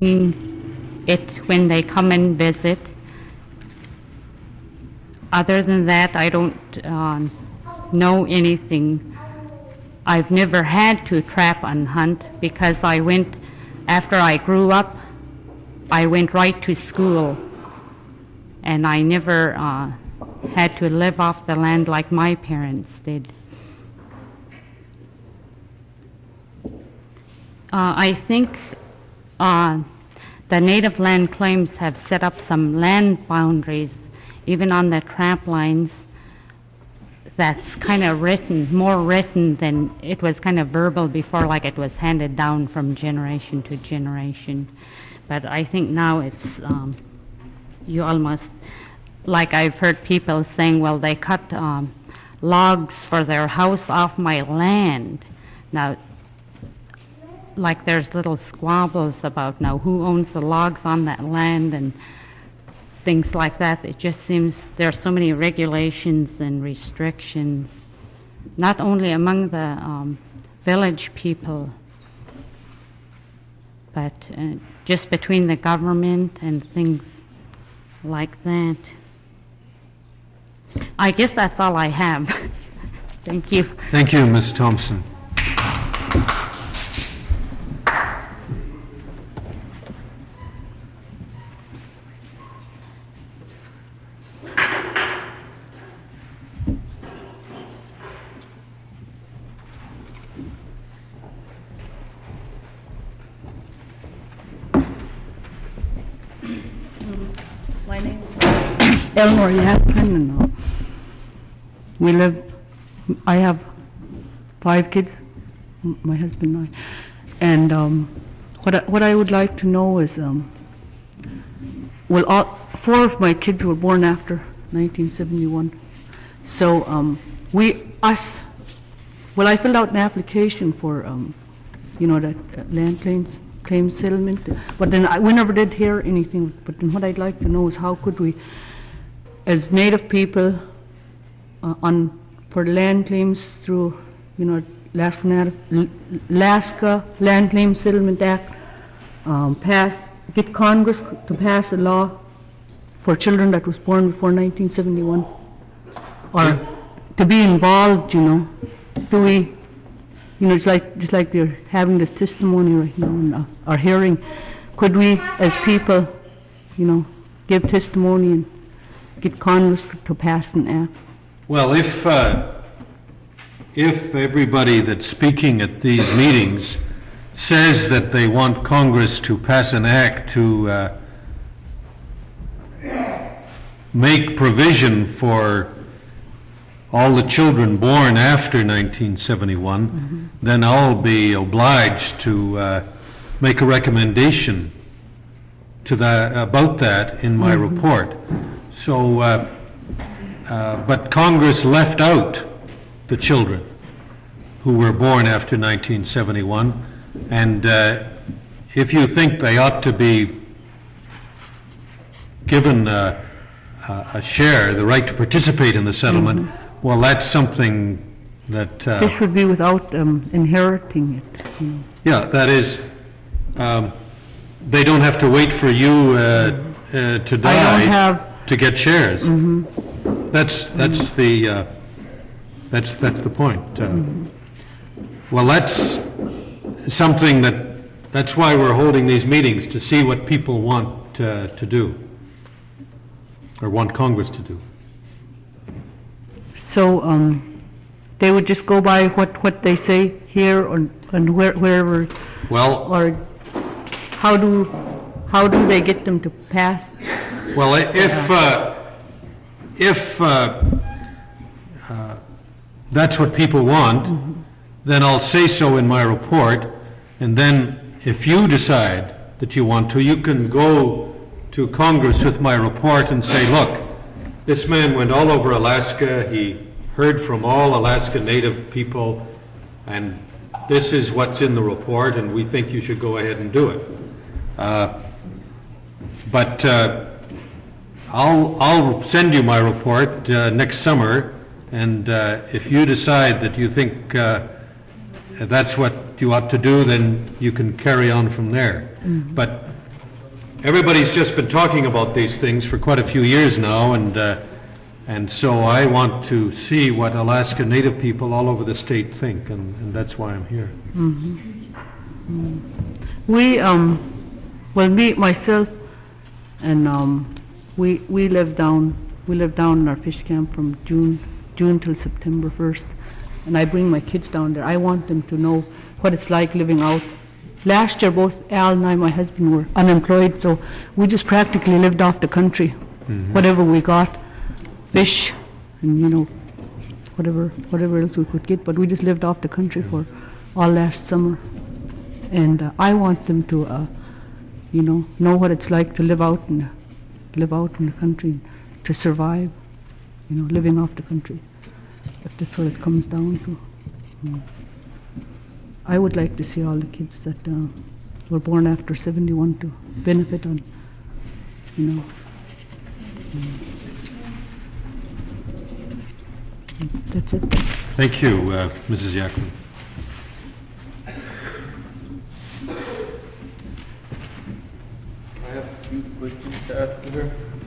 it when they come and visit. Other than that, I don't know anything. I've never had to trap and hunt because after I grew up, I went right to school, and I never had to live off the land like my parents did. I think the native land claims have set up some land boundaries, even on the trap lines. That's kind of more written than it was kind of verbal before, like it was handed down from generation to generation. But I think now it's, you almost, like I've heard people saying, well, they cut logs for their house off my land. Now, like there's little squabbles about now who owns the logs on that land and things like that. It just seems there are so many regulations and restrictions, not only among the village people, but just between the government and things like that. I guess that's all I have. Thank you. Thank you, Ms. Thompson. My name is Eleanor Yapkin, and I have 5 kids, my husband and I. And what I would like to know is, 4 of my kids were born after 1971. So I filled out an application for, that land claim settlement, but then we never did hear anything. But then what I'd like to know is how could we, as Native people, for land claims through, Alaska Land Claim Settlement Act, get Congress to pass a law for children that was born before 1971, or to be involved, do we? Just like we're having this testimony right now in our hearing, could we, as people, give testimony and get Congress to pass an act? Well, if everybody that's speaking at these meetings says that they want Congress to pass an act to make provision for all the children born after 1971, then I'll be obliged to make a recommendation to about that in my report. So, but Congress left out the children who were born after 1971, and if you think they ought to be given a share, the right to participate in the settlement, well, that's something that... this would be without inheriting it. Yeah, that is, they don't have to wait for you to die to get shares. That's the point. Well, that's something that's why we're holding these meetings, to see what people want to do, or want Congress to do. So they would just go by what they say here and wherever. Well, or how do they get them to pass? Well, if that's what people want, then I'll say so in my report, and then if you decide that you want to, you can go to Congress with my report and say, look, this man went all over Alaska, he heard from all Alaska Native people, and this is what's in the report, and we think you should go ahead and do it. But I'll send you my report next summer, and if you decide that you think that's what you ought to do, then you can carry on from there. But everybody's just been talking about these things for quite a few years now, and so I want to see what Alaska Native people all over the state think, and that's why I'm here. We, well, me, myself, and we live down in our fish camp from June till September 1st, and I bring my kids down there. I want them to know what it's like living out. Last year, both Al and I, my husband, were unemployed, so we just practically lived off the country. Whatever we got, fish, and whatever else we could get, but we just lived off the country for all last summer. And I want them to, know what it's like to live out in the country, to survive, living off the country, if that's what it comes down to. I would like to see all the kids that were born after 71 to benefit on, That's it. Thank you, Mrs. Yakman. I have a few questions to ask her.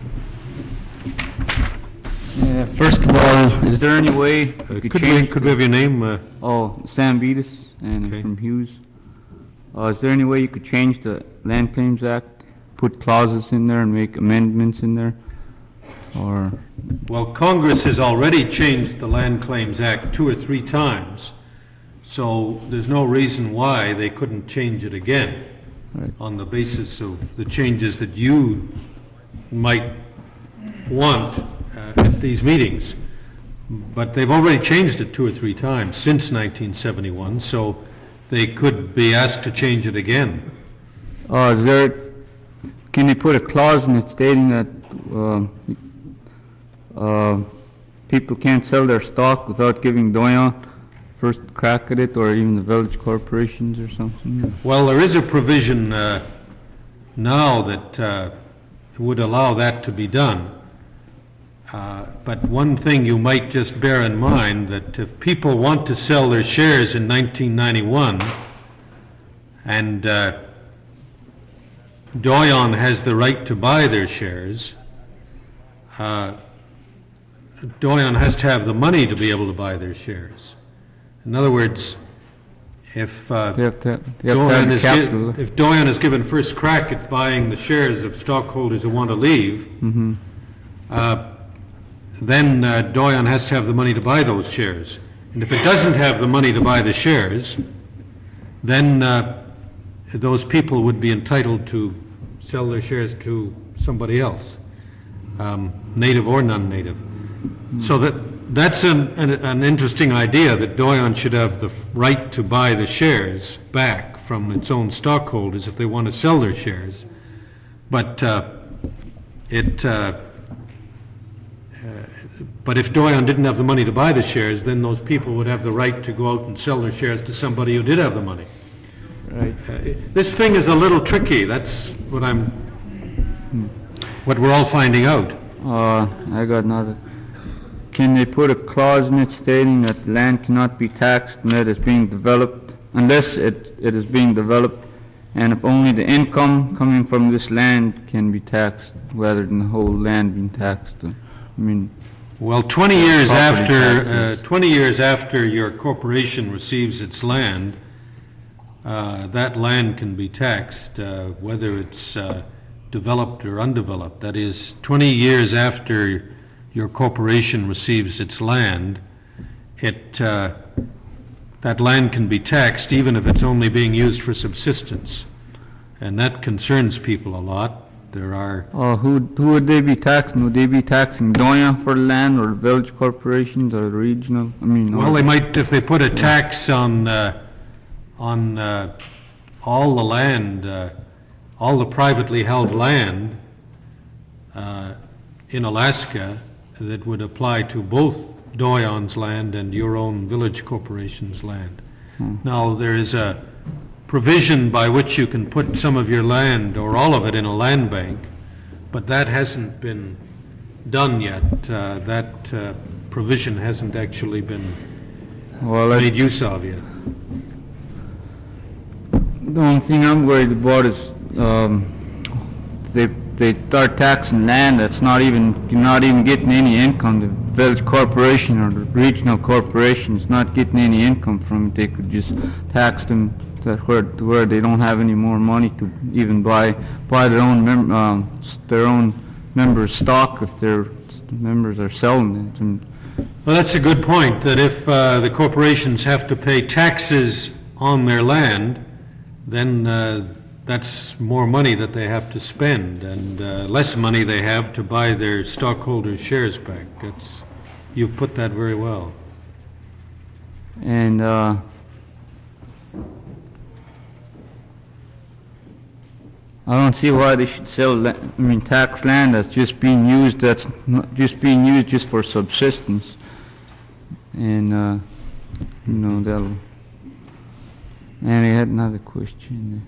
First of all, is there any way you could change... Could we have your name? Sam Beatus, and Okay. I'm from Hughes. Is there any way you could change the Land Claims Act, put clauses in there and make amendments in there? Or... Well, Congress has already changed the Land Claims Act 2 or 3 times, so there's no reason why they couldn't change it again Right. on the basis of the changes that you might want at these meetings. But they've already changed it 2 or 3 times since 1971, so they could be asked to change it again. Can they put a clause in it stating that people can't sell their stock without giving Doyon first crack at it, or even the village corporations or something? Well, there is a provision now that would allow that to be done. But one thing you might just bear in mind, that if people want to sell their shares in 1991, and Doyon has the right to buy their shares, Doyon has to have the money to be able to buy their shares. In other words, if They have to have the capital. if Doyon is given first crack at buying the shares of stockholders who want to leave, then Doyon has to have the money to buy those shares. And if it doesn't have the money to buy the shares, then those people would be entitled to sell their shares to somebody else, native or non-native. So that's an interesting idea, that Doyon should have the right to buy the shares back from its own stockholders if they want to sell their shares. But but if Doyon didn't have the money to buy the shares, then those people would have the right to go out and sell their shares to somebody who did have the money. Right. This thing is a little tricky. That's what we're all finding out. I got another. Can they put a clause in it stating that land cannot be taxed unless it is being developed, and if only the income coming from this land can be taxed rather than the whole land being taxed? Well, 20 years Property after, taxes. 20 years after your corporation receives its land, that land can be taxed, whether it's developed or undeveloped. That is, 20 years after your corporation receives its land, that land can be taxed even if it's only being used for subsistence. And that concerns people a lot. There are, Who would they be taxing? Would they be taxing Doyon for the land, or the village corporations, or the regional? well, they might, if they put a tax on all the land, all the privately held land in Alaska, that would apply to both Doyon's land and your own village corporation's land. Now, there is a provision by which you can put some of your land or all of it in a land bank, but that hasn't been done yet. That provision hasn't actually been made use of yet. The only thing I'm worried about is they start taxing land that's you're not even getting any income. The village corporation or the regional corporation is not getting any income from it. They could just tax them to where they don't have any more money to even buy their own members' stock if their members are selling it. And Well, that's a good point, that if the corporations have to pay taxes on their land, then that's more money that they have to spend, and less money they have to buy their stockholders' shares back. You've put that very well. And I don't see why they should tax land that's just being used, just for subsistence. And, that'll, and I had another question.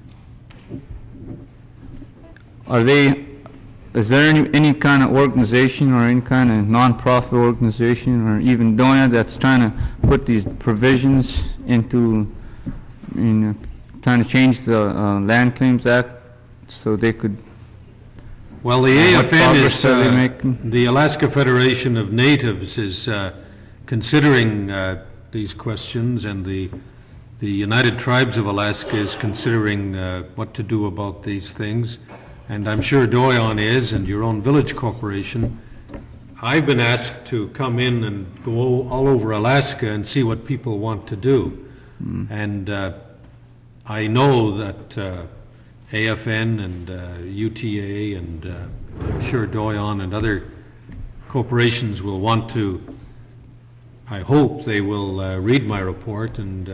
Is there any kind of organization or any kind of non-profit organization or even donor that's trying to put these provisions into, trying to change the Land Claims Act so they could? Well, the What AFN progress are they making? the Alaska Federation of Natives is considering these questions, and the United Tribes of Alaska is considering what to do about these things. And I'm sure Doyon is, and your own village corporation. I've been asked to come in and go all over Alaska and see what people want to do. And I know that AFN and UTA and I'm sure Doyon and other corporations will want to, I hope they will read my report, and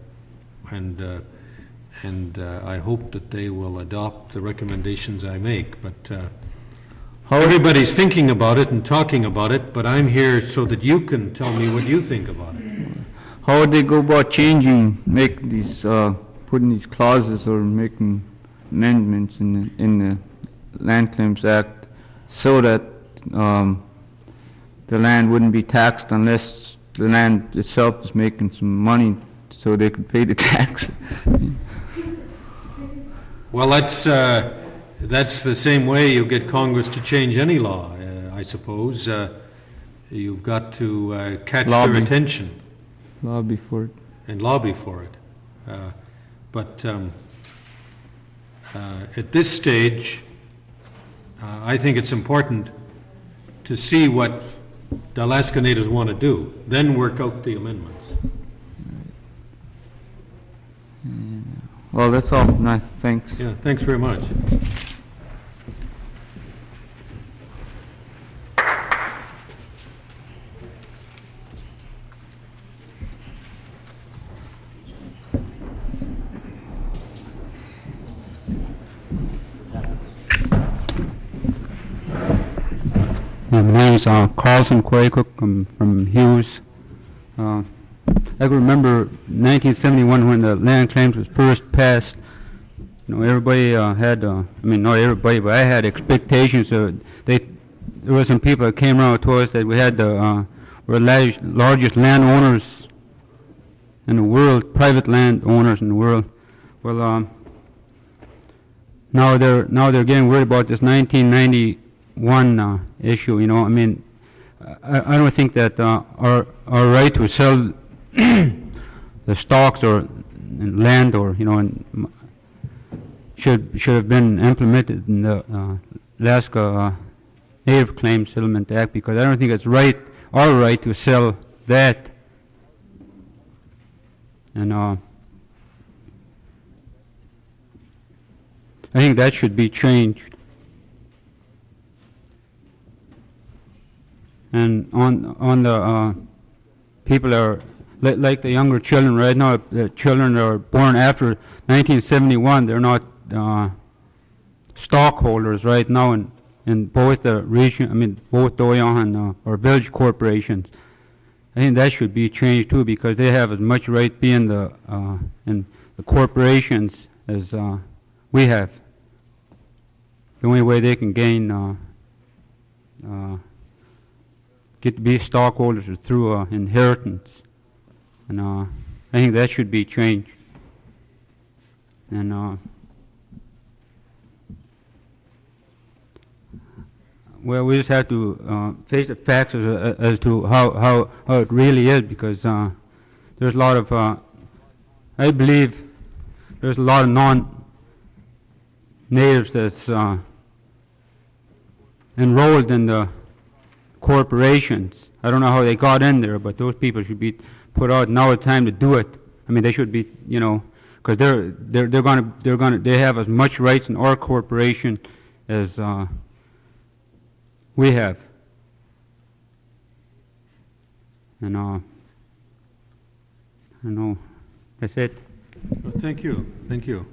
I hope that they will adopt the recommendations I make. But everybody's thinking about it and talking about it, but I'm here so that you can tell me what you think about it. How would they go about making these, putting these clauses or making amendments in the Land Claims Act so that the land wouldn't be taxed unless the land itself is making some money so they could pay the tax? Well, that's the same way you get Congress to change any law, I suppose. You've got to catch their Lobby. attention Lobby for it. and lobby for it. But at this stage, I think it's important to see what the Alaska Natives want to do, then work out the amendments. Well, that's all. Nice, thanks. Yeah, thanks very much. My name's Carlson Quaycook. I'm from Hughes. I can remember 1971 when the land claims was first passed. Everybody had, not everybody, but I had expectations. There were some people that came around to us that we had we're the largest landowners in the world, private landowners in the world. Well, now they're getting worried about this 1991 issue. I don't think that our right to sell the stocks or land or should have been implemented in the Alaska Native Claims Settlement Act, because I don't think it's our right to sell that. And I think that should be changed. And on the people are like the younger children right now, the children that are born after 1971, they're not stockholders right now in both the region, both Doyon and or village corporations. I think that should be changed too, because they have as much right being in the corporations as we have. The only way they can gain get to be stockholders is through inheritance, and I think that should be changed. And well, we just have to face the facts as to how it really is, because there's a lot of, I believe there's a lot of non-natives that's enrolled in the corporations. I don't know how they got in there, but those people should be put out. Now it's time to do it. I mean, they should be, you know, because they have as much rights in our corporation as we have. And I don't know, that's it. Well, thank you, thank you.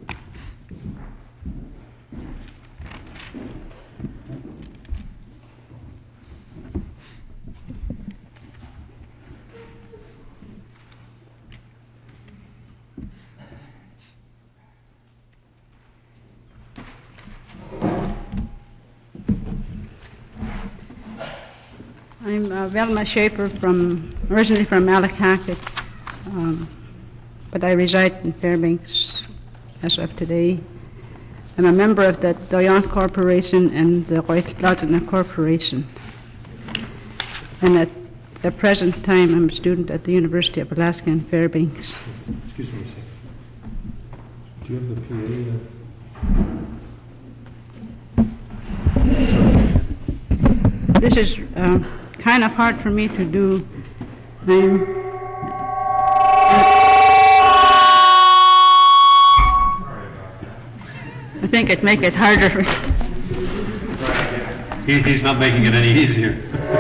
I'm Velma Schaefer, originally from Malacatawit, but I reside in Fairbanks as of today. I'm a member of the Doyon Corporation and the Royalton Corporation. And at the present time, I'm a student at the University of Alaska in Fairbanks. Excuse me a second. Do you have the PA? This is kind of hard for me to do. I think it'd make it harder. He's not making it any easier.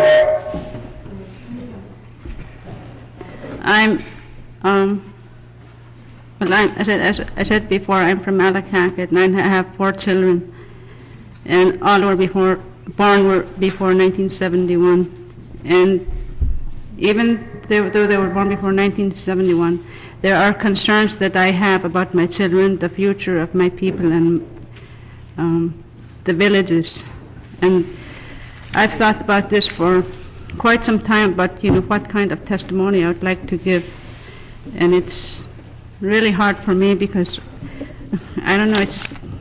As I said before, I'm from Malacatawit, and I have 4 children, and all were born before 1971. And even though they were born before 1971, there are concerns that I have about my children, the future of my people, and the villages. And I've thought about this for quite some time, but what kind of testimony I would like to give. And it's really hard for me because I don't know,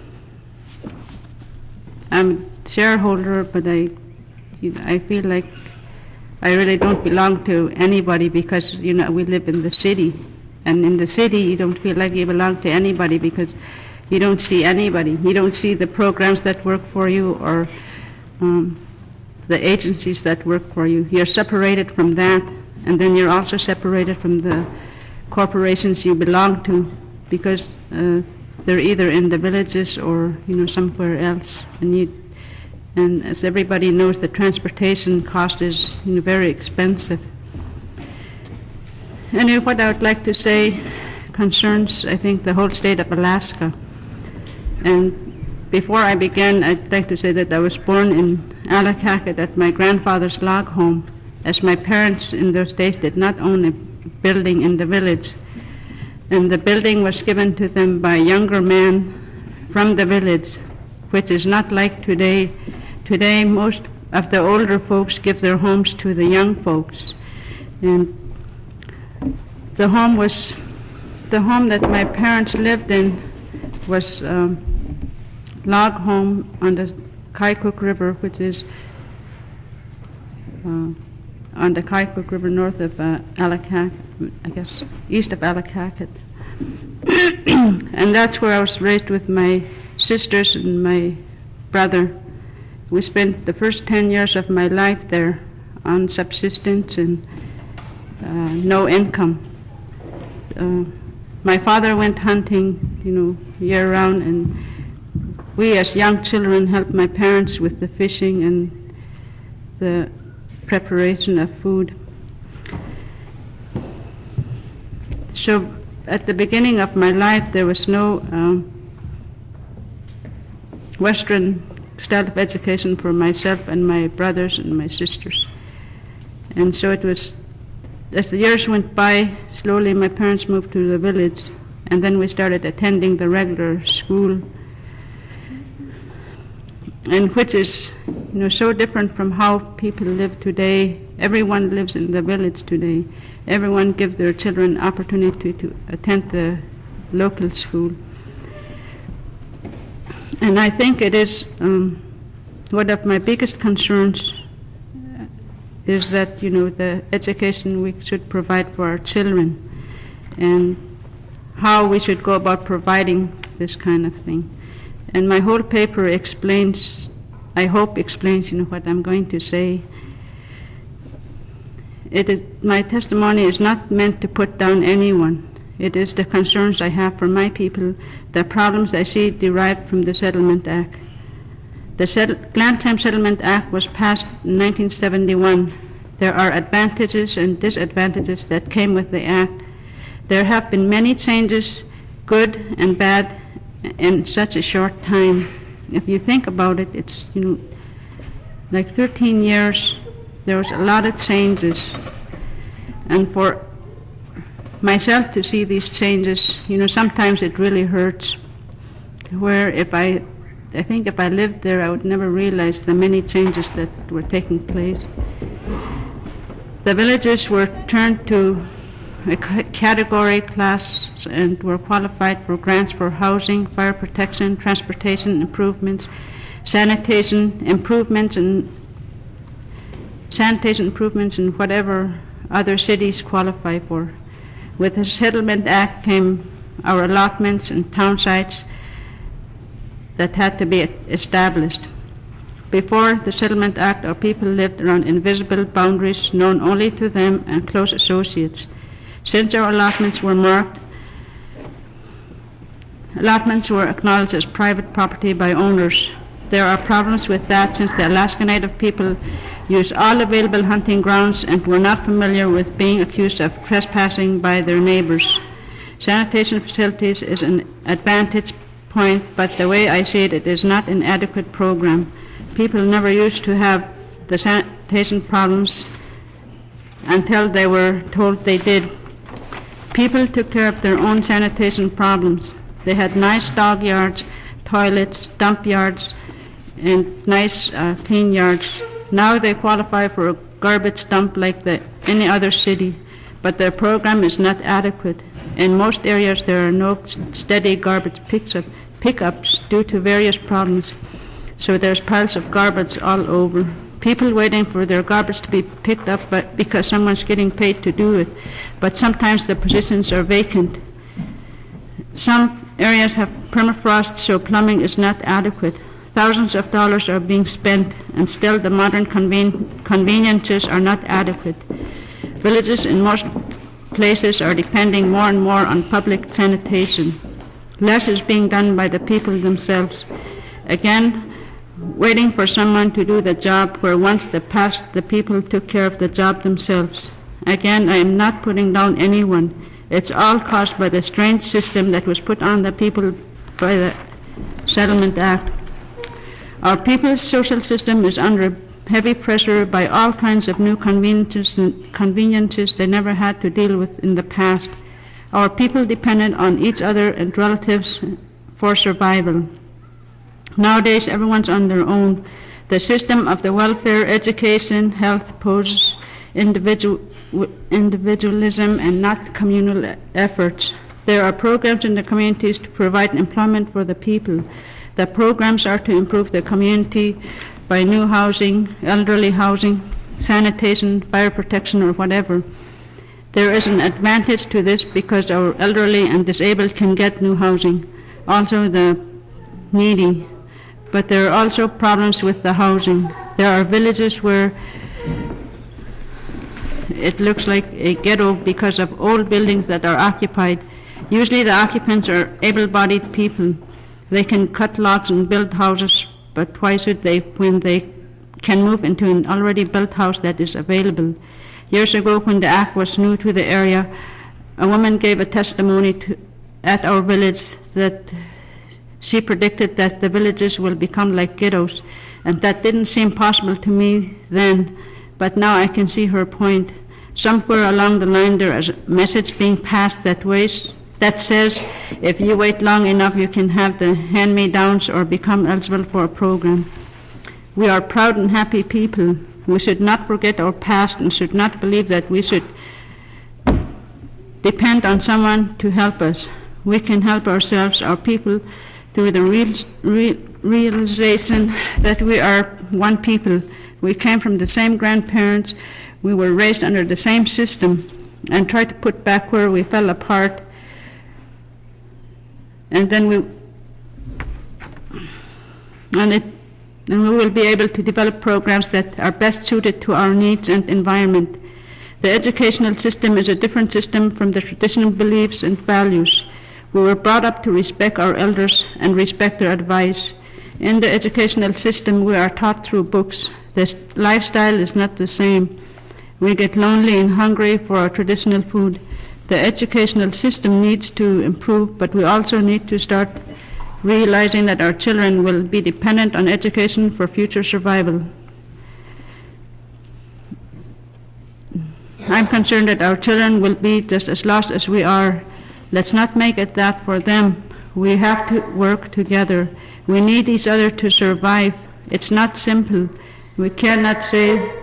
I'm a shareholder, but I feel like I really don't belong to anybody because, we live in the city. And in the city, you don't feel like you belong to anybody because you don't see anybody. You don't see the programs that work for you or the agencies that work for you. You're separated from that, and then you're also separated from the corporations you belong to because they're either in the villages or, somewhere else. And as everybody knows, the transportation cost is very expensive. Anyway, what I would like to say concerns, I think, the whole state of Alaska. And before I begin, I'd like to say that I was born in Allakaket at my grandfather's log home, as my parents in those days did not own a building in the village. And the building was given to them by a younger man from the village, which is not like today. Today, most of the older folks give their homes to the young folks. And the home that my parents lived in was log home on the Kaikook River, which is on the Kaikook River north of Allakaket, I guess, east of Allakaket. And that's where I was raised with my sisters and my brother. We spent the first 10 years of my life there on subsistence and no income. My father went hunting, year-round, and we as young children helped my parents with the fishing and the preparation of food. So at the beginning of my life, there was no Western style of education for myself and my brothers and my sisters. And so it was, as the years went by, slowly my parents moved to the village, and then we started attending the regular school, and which is, so different from how people live today. Everyone lives in the village today. Everyone gives their children opportunity to attend the local school. And I think it is one of my biggest concerns is that, the education we should provide for our children and how we should go about providing this kind of thing. And my whole paper explains, I hope explains, what I'm going to say. My testimony is not meant to put down anyone. It is the concerns I have for my people, the problems I see derived from the Settlement Act. The Land Claim Settlement Act was passed in 1971. There are advantages and disadvantages that came with the act. There have been many changes, good and bad, in such a short time. If you think about it, it's, like 13 years, there was a lot of changes. And for myself to see these changes, sometimes it really hurts. Where I think if I lived there, I would never realize the many changes that were taking place. The villages were turned to a category class and were qualified for grants for housing, fire protection, transportation improvements, sanitation improvements, and whatever other cities qualify for. With the Settlement Act came our allotments and town sites that had to be established. Before the Settlement Act, our people lived around invisible boundaries known only to them and close associates. Since our allotments were marked, allotments were acknowledged as private property by owners. There are problems with that since the Alaska Native people used all available hunting grounds and were not familiar with being accused of trespassing by their neighbors. Sanitation facilities is an advantage point, but the way I see it, it is not an adequate program. People never used to have the sanitation problems until they were told they did. People took care of their own sanitation problems. They had nice dog yards, toilets, dump yards, and nice clean yards. Now they qualify for a garbage dump like any other city, but their program is not adequate. In most areas there are no steady garbage pickups due to various problems, so there's piles of garbage all over. People waiting for their garbage to be picked up because someone's getting paid to do it, but sometimes the positions are vacant. Some areas have permafrost, so plumbing is not adequate. Thousands of dollars are being spent, and still the modern conveniences are not adequate. Villages in most places are depending more and more on public sanitation. Less is being done by the people themselves. Again, waiting for someone to do the job where once the past the people took care of the job themselves. Again, I am not putting down anyone. It's all caused by the strange system that was put on the people by the Settlement Act. Our people's social system is under heavy pressure by all kinds of new conveniences they never had to deal with in the past. Our people depended on each other and relatives for survival. Nowadays, everyone's on their own. The system of the welfare, education, health poses individualism and not communal efforts. There are programs in the communities to provide employment for the people. The programs are to improve the community by new housing, elderly housing, sanitation, fire protection, or whatever. There is an advantage to this because our elderly and disabled can get new housing, also the needy. But there are also problems with the housing. There are villages where it looks like a ghetto because of old buildings that are occupied. Usually the occupants are able-bodied people. They can cut logs and build houses, but why should they when they can move into an already built house that is available? Years ago, when the act was new to the area, a woman gave a testimony at our village that she predicted that the villages will become like ghettos, and that didn't seem possible to me then, but now I can see her point. Somewhere along the line there is a message being passed that says if you wait long enough you can have the hand-me-downs or become eligible for a program. We are proud and happy people. We should not forget our past and should not believe that we should depend on someone to help us. We can help ourselves, our people, through the realization that we are one people. We came from the same grandparents, we were raised under the same system, and try to put back where we fell apart. And then we will be able to develop programs that are best suited to our needs and environment. The educational system is a different system from the traditional beliefs and values. We were brought up to respect our elders and respect their advice. In the educational system, we are taught through books. The lifestyle is not the same. We get lonely and hungry for our traditional food. The educational system needs to improve, but we also need to start realizing that our children will be dependent on education for future survival. I'm concerned that our children will be just as lost as we are. Let's not make it that for them. We have to work together. We need each other to survive. It's not simple. We cannot say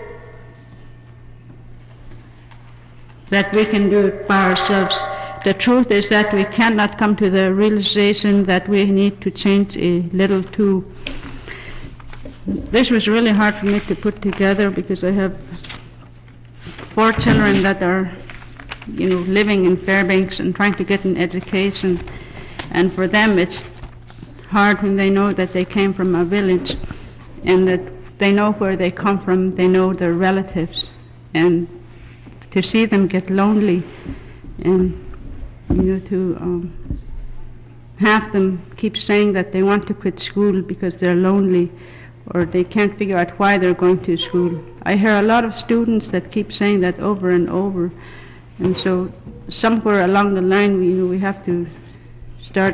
that we can do it by ourselves. The truth is that we cannot come to the realization that we need to change a little too. This was really hard for me to put together because I have 4 children that are, living in Fairbanks and trying to get an education. And for them it's hard when they know that they came from a village and that they know where they come from, they know their relatives. And to see them get lonely and to have them keep saying that they want to quit school because they're lonely or they can't figure out why they're going to school. I hear a lot of students that keep saying that over and over, and so somewhere along the line we have to start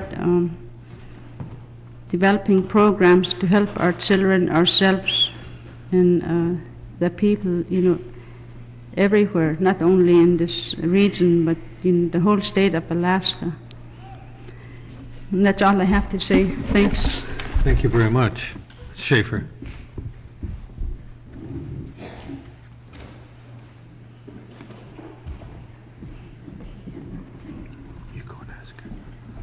developing programs to help our children, ourselves, and the people everywhere, not only in this region, but in the whole state of Alaska. And that's all I have to say. Thanks. Thank you very much. Schaefer. You go and ask her.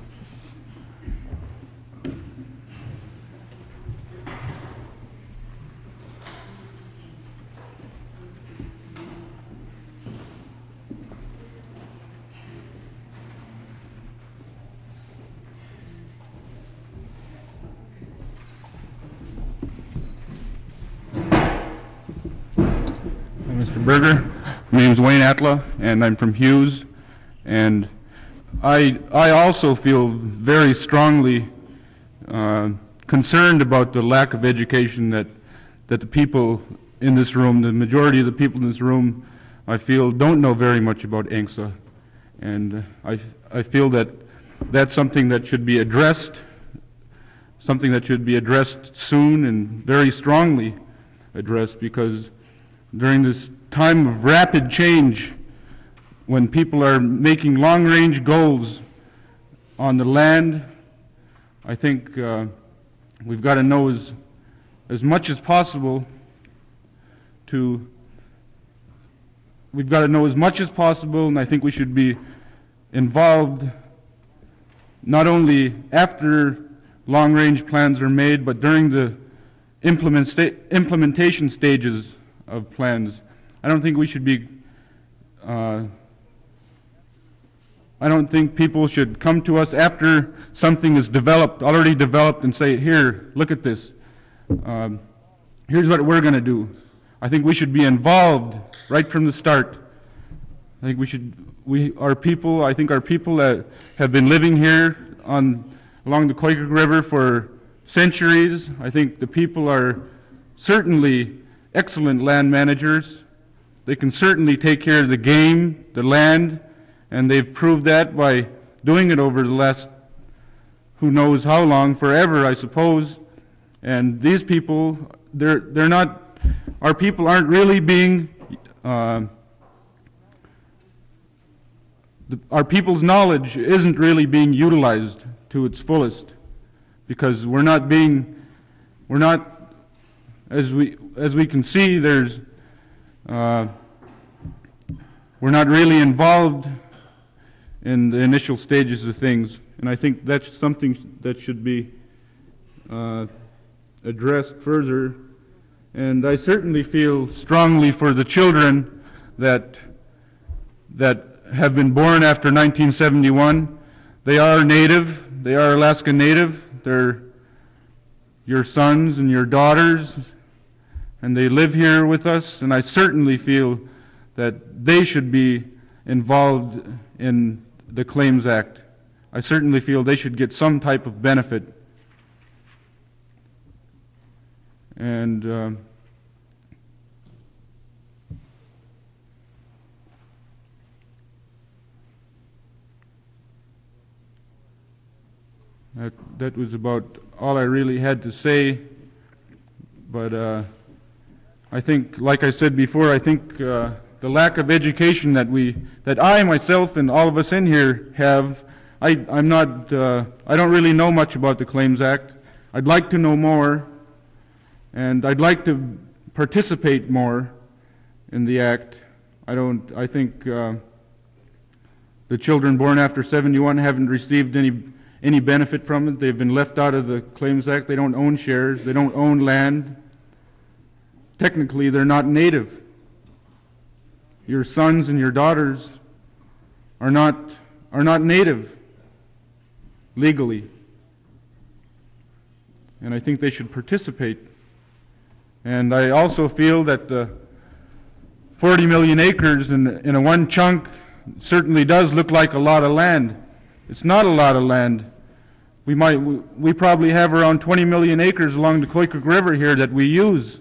Mr. Berger. My name is Wayne Atla, and I'm from Hughes. And I also feel very strongly concerned about the lack of education that the people in this room, the majority of the people in this room, I feel don't know very much about ANCSA. And I feel that that's something that should be addressed, soon and very strongly addressed, because during this time of rapid change, when people are making long-range goals on the land, I think we've got to know as much as possible and I think we should be involved not only after long-range plans are made, but during the implementation stages of plans. I don't think we should be, I don't think people should come to us after something is already developed, and say, here, look at this. Here's what we're going to do. I think we should be involved right from the start. I think our people that have been living here along the Koyukuk River for centuries, I think the people are certainly excellent land managers. They can certainly take care of the game, the land, and they've proved that by doing it over the last who knows how long, forever, I suppose. And these people, they're not, our people aren't really being, our people's knowledge isn't really being utilized to its fullest, because we're not, as we can see, we're not really involved in the initial stages of things, and I think that's something that should be addressed further. And I certainly feel strongly for the children that have been born after 1971. They are Native, they are Alaska Native, they're your sons and your daughters, and they live here with us, and I certainly feel that they should be involved in the Claims Act. I certainly feel they should get some type of benefit. And that was about all I really had to say. But I think, like I said before, I think the lack of education that I myself and all of us in here have, I don't really know much about the Claims Act. I'd like to know more, and I'd like to participate more in the Act. I think the children born after 71 haven't received any benefit from it. They've been left out of the Claims Act. They don't own shares. They don't own land. Technically, they're not Native. Your sons and your daughters are not Native legally. And I think they should participate. And I also feel that the 40 million acres in a one chunk certainly does look like a lot of land. It's not a lot of land. We probably have around 20 million acres along the Koyukuk River here that we use.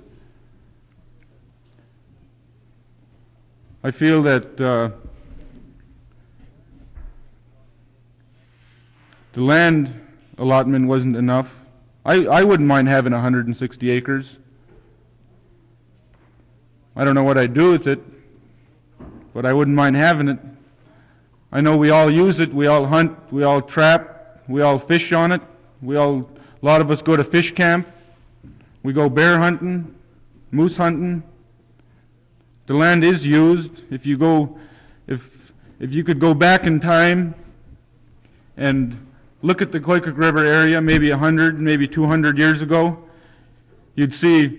I feel that the land allotment wasn't enough. I wouldn't mind having 160 acres. I don't know what I'd do with it, but I wouldn't mind having it. I know we all use it, we all hunt, we all trap, we all fish on it. A lot of us go to fish camp. We go bear hunting, moose hunting. The land is used. If you could go back in time and look at the Koyukuk River area, maybe 100, maybe 200 years ago, you'd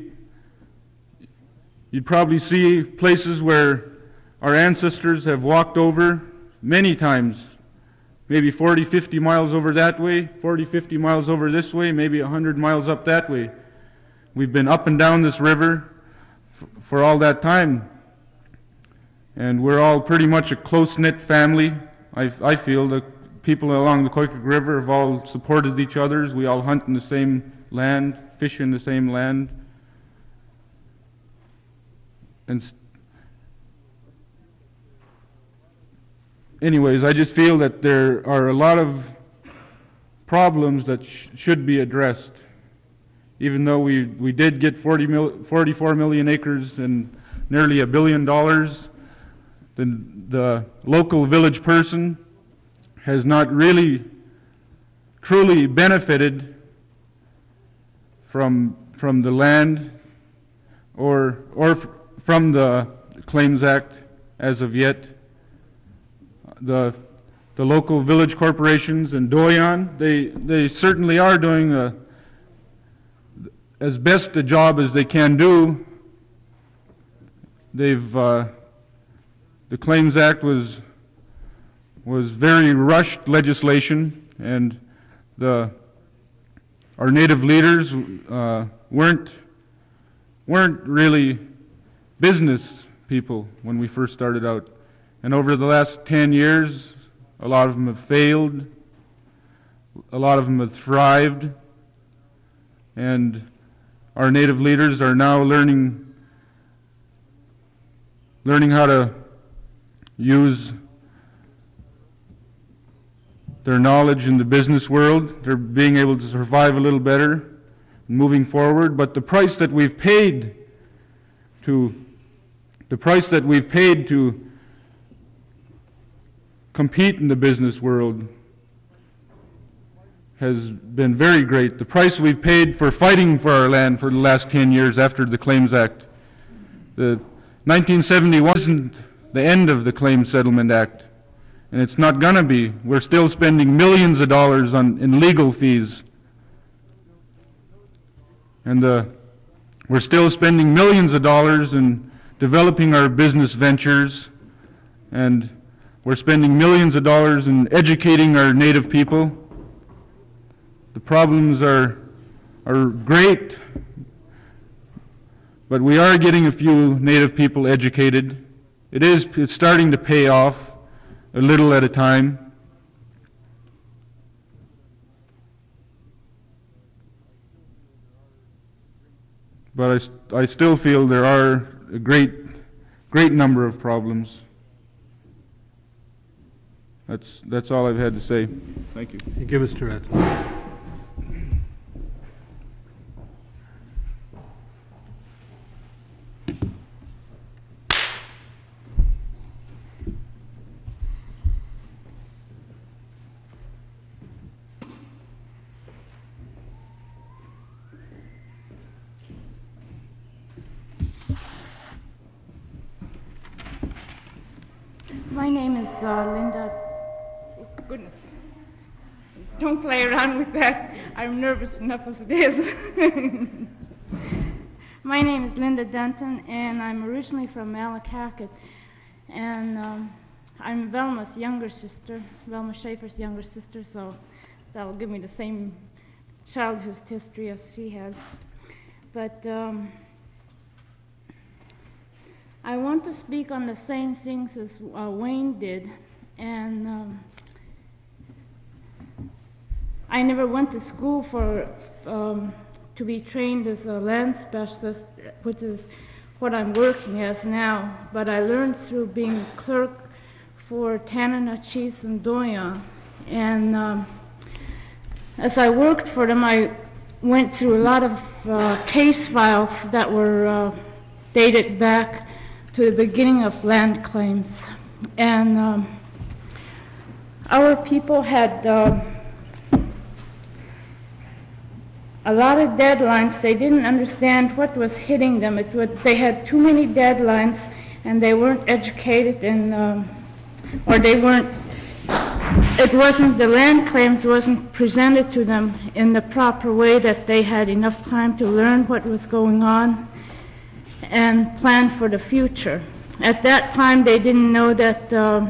probably see places where our ancestors have walked over many times, maybe 40, 50 miles over that way, 40, 50 miles over this way, maybe 100 miles up that way. We've been up and down this river for all that time. And we're all pretty much a close-knit family. I feel the people along the Koyukuk River have all supported each other. We all hunt in the same land, fish in the same land. And anyways, I just feel that there are a lot of problems that should be addressed. Even though we did get 44 million acres and nearly $1 billion, the local village person has not really truly benefited from the land or from the Claims Act as of yet. The local village corporations in Doyon, they certainly are doing as best a job as they can do. The Claims Act was very rushed legislation, and our Native leaders weren't really business people when we first started out. And over the last 10 years, a lot of them have failed, a lot of them have thrived, and our Native leaders are now learning how to use their knowledge in the business world. They're being able to survive a little better, moving forward. But the price that we've paid to compete in the business world has been very great. The price we've paid for fighting for our land for the last 10 years after the Claims Act. The 1971 isn't the end of the Claims Settlement Act, and it's not going to be. We're still spending millions of dollars in legal fees. And we're still spending millions of dollars in developing our business ventures, and we're spending millions of dollars in educating our Native people. The problems are great, but we are getting a few Native people educated. It's starting to pay off a little at a time. But I still feel there are a great number of problems. That's all I've had to say. Thank you. Thank you, Mr. Ed. My name is Linda. Oh, goodness. Don't play around with that. I'm nervous enough as it is. My name is Linda Denton, and I'm originally from Malakaket. And I'm Velma's younger sister, Velma Schaefer's younger sister, so that'll give me the same childhood history as she has. But I want to speak on the same things as Wayne did, and I never went to school to be trained as a land specialist, which is what I'm working as now, but I learned through being a clerk for Tanana chiefs in Doyon, and as I worked for them, I went through a lot of case files that were dated back to the beginning of land claims. And our people had a lot of deadlines. They didn't understand what was hitting them. They had too many deadlines, and they weren't educated, and or they weren't. It wasn't, the land claims wasn't presented to them in the proper way that they had enough time to learn what was going on and plan for the future. At that time, they didn't know that,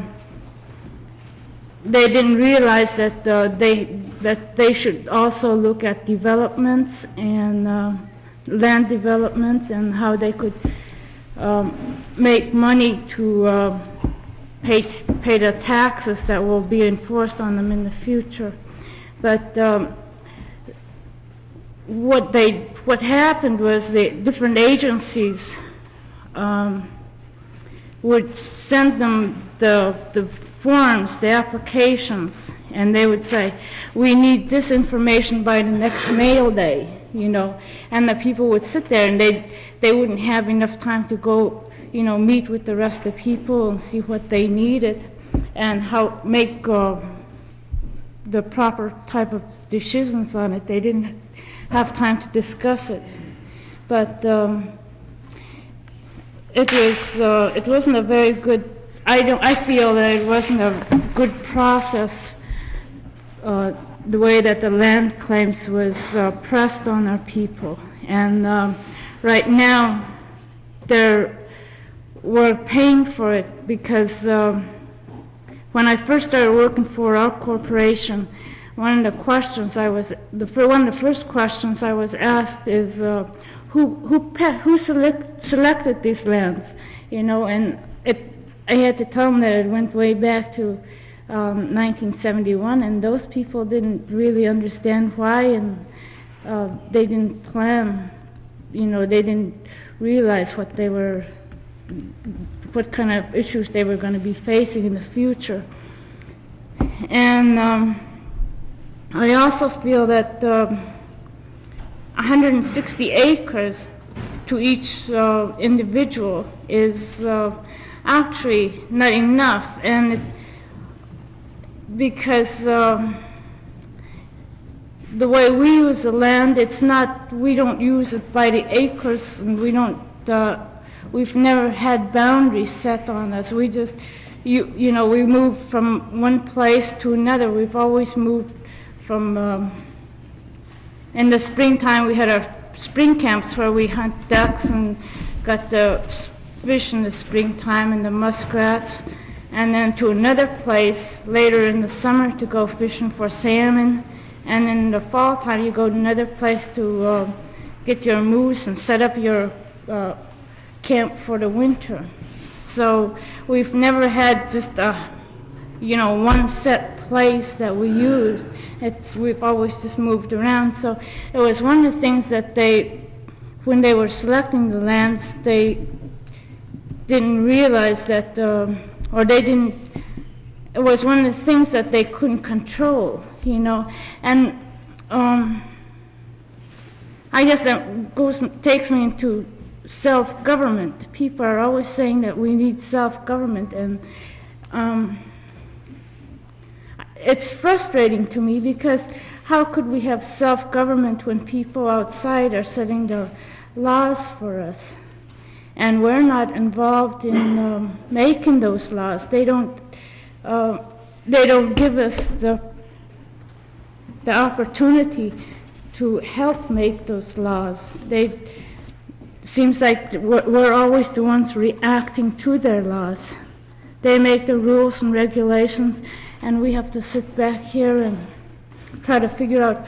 they didn't realize that they should also look at developments and land developments and how they could make money to pay the taxes that will be enforced on them in the future. But what happened was the different agencies would send them the forms, the applications, and they would say, we need this information by the next mail day, you know, and the people would sit there and they wouldn't have enough time to go, you know, meet with the rest of the people and see what they needed and how make the proper type of decisions on it. They didn't have time to discuss it, but it wasn't a very good. I feel that it wasn't a good process. The way that the land claims was pressed on our people, and right now we're paying for it because when I first started working for our corporation, one of the first questions I was asked is who selected these lands, you know, and I had to tell them that it went way back to 1971, and those people didn't really understand why, and they didn't plan, you know, they didn't realize what kind of issues they were going to be facing in the future. And I also feel that 160 acres to each individual is actually not enough, and because the way we use the land, we don't use it by the acres, and we've never had boundaries set on us. We just, you know, we move from one place to another. We've always moved from, in the springtime we had our spring camps where we hunt ducks and got the fish in the springtime and the muskrats, and then to another place later in the summer to go fishing for salmon, and in the fall time you go to another place to get your moose and set up your camp for the winter. So we've never had just a, one set place that we used. We've always just moved around. So it was one of the things that when they were selecting the lands, they didn't realize that, it was one of the things that they couldn't control, and I guess that takes me into self-government. People are always saying that we need self-government, and it's frustrating to me because how could we have self-government when people outside are setting the laws for us? And we're not involved in making those laws. They don't give us the opportunity to help make those laws. Seems like we're always the ones reacting to their laws. They make the rules and regulations, and we have to sit back here and try to figure out,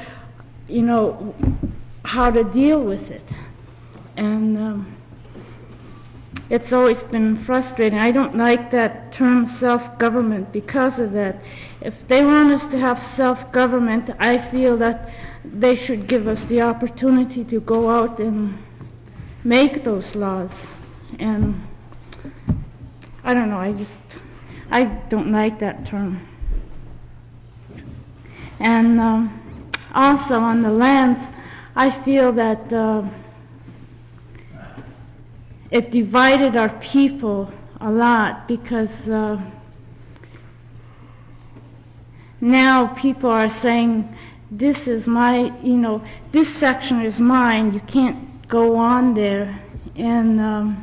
how to deal with it. And it's always been frustrating. I don't like that term self-government because of that. If they want us to have self-government, I feel that they should give us the opportunity to go out and make those laws. And I don't know, I don't like that term. And also on the lands, I feel that it divided our people a lot because now people are saying, this is my, this section is mine, you can't go on there. And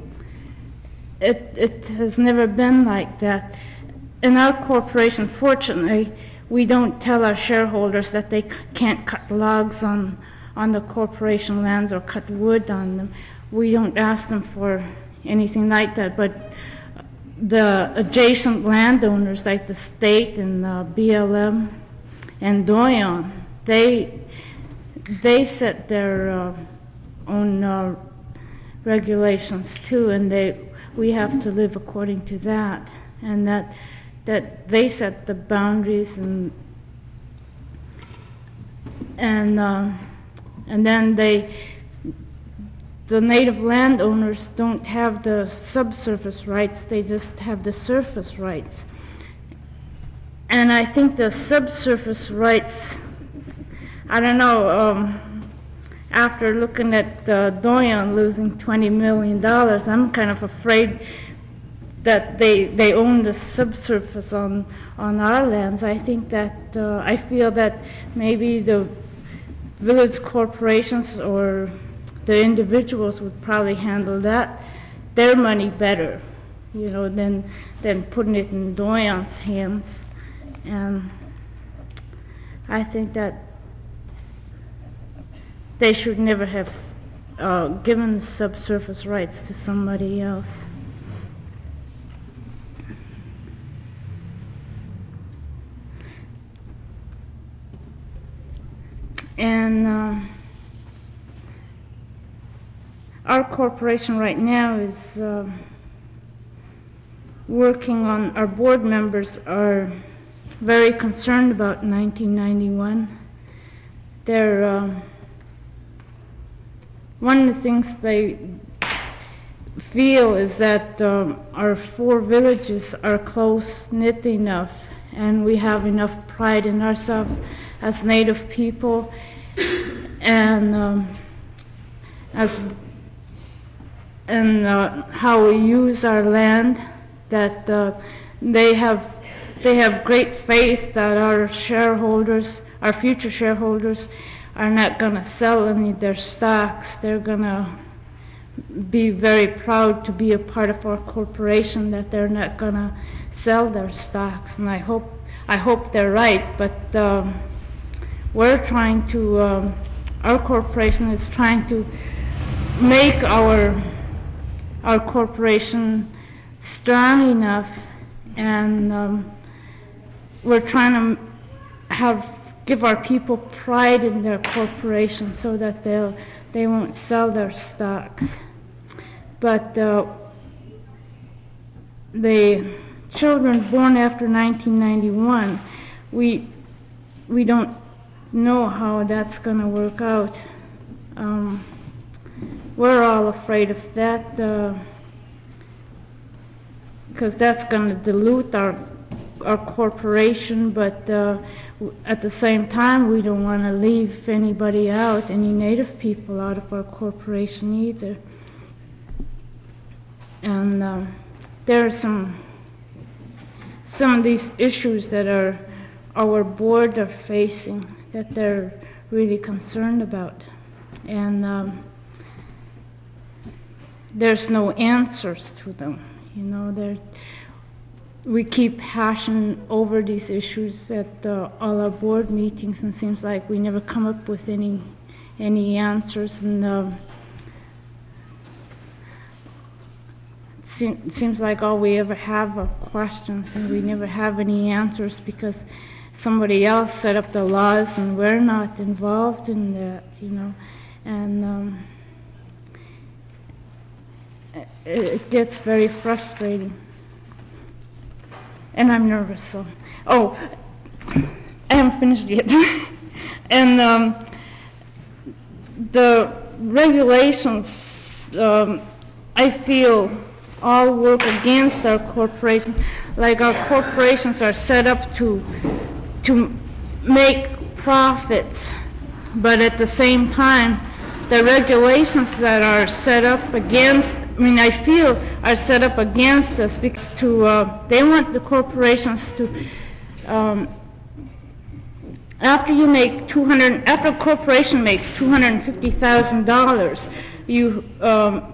it has never been like that. In our corporation, fortunately, we don't tell our shareholders that they can't cut logs on the corporation lands or cut wood on them. We don't ask them for anything like that, but the adjacent landowners like the state and BLM and Doyon, they set their own regulations too, and we have to live according to that, and that they set the boundaries, and then the native landowners don't have the subsurface rights, they just have the surface rights. And I think the subsurface rights, I don't know, after looking at Doyon losing $20 million, I'm kind of afraid that they own the subsurface on our lands. I think that, I feel that maybe the village corporations or the individuals would probably handle their money better, than putting it in Doyon's hands. And I think that they should never have given subsurface rights to somebody else. And our corporation right now is working on, our board members are very concerned about 1991. They're, one of the things they feel is that our 4 villages are close-knit enough, and we have enough pride in ourselves as Native people, and how we use our land, that they have great faith that our shareholders, our future shareholders, are not going to sell any of their stocks. They're going to be very proud to be a part of our corporation, that they're not going to sell their stocks. And I hope they're right, but we're trying to our corporation is trying to make our corporation strong enough, and we're trying to give our people pride in their corporation so that they won't sell their stocks. But the children born after 1991, we don't know how that's going to work out. We're all afraid of that because that's going to dilute our corporation, but at the same time, we don't want to leave anybody out, any Native people out of our corporation either. And there are some of these issues that our board are facing that they're really concerned about. And there's no answers to them. You know, we keep hashing over these issues at all our board meetings, and it seems like we never come up with any answers. And it seems like all we ever have are questions, and we never have any answers because somebody else set up the laws, and we're not involved in that, you know. And it gets very frustrating. And I'm nervous, so. Oh, I haven't finished yet. And the regulations, I feel, all work against our corporation. Like our corporations are set up to make profits, but at the same time, the regulations that are set up against, I feel, are set up against us because they want the corporations to, after a corporation makes $250,000,